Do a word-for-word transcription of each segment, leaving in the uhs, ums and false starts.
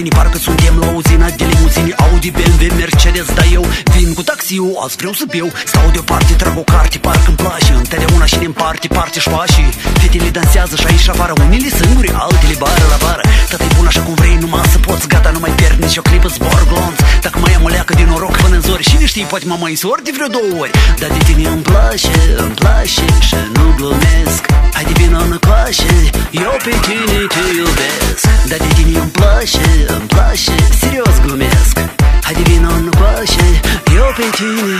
mâini, parcă suntem la uzină de limuzini. Audi, B M W, Mercedes, dar eu vin cu taxiul, azi vreau să beau. Stau deoparte, trag o carte, parcă îmi place. Întotdeauna și din parte, parte și pașii. Fetele dansează și aici afară, unele singuri, altele bară la bară. Tata-i bun așa cum vrei, numai să poți, gata, nu mai pierd nici o clipă, zbor glonț. Dacă mai am o leacă din noroc până în zori, și știi, poate mă mai însori de vreo două ori. Dar de tine îmi place, îmi place și nu glumesc. Hai de vină încoace, eu pe tine te iubesc. Dar de tine îmi place, îmi place, serios glumesc. Hai de vină încoace, eu pe tine.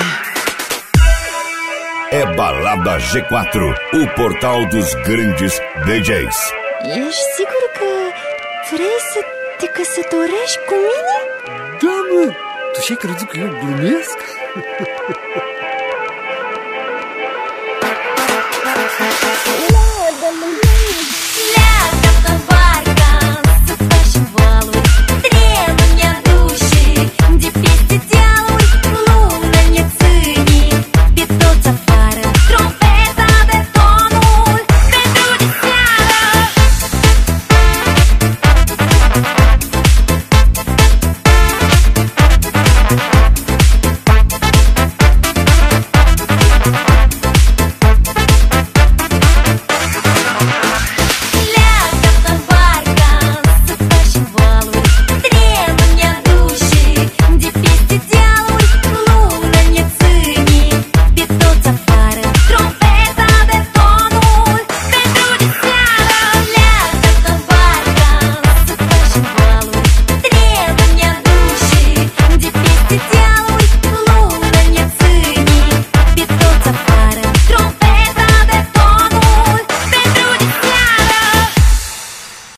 É Balada G quatro, o portal dos grandes D Js. Ești sigur că vrei să te căsătorești cu mine? Da, mă, tu și-ai crezut că eu glumesc?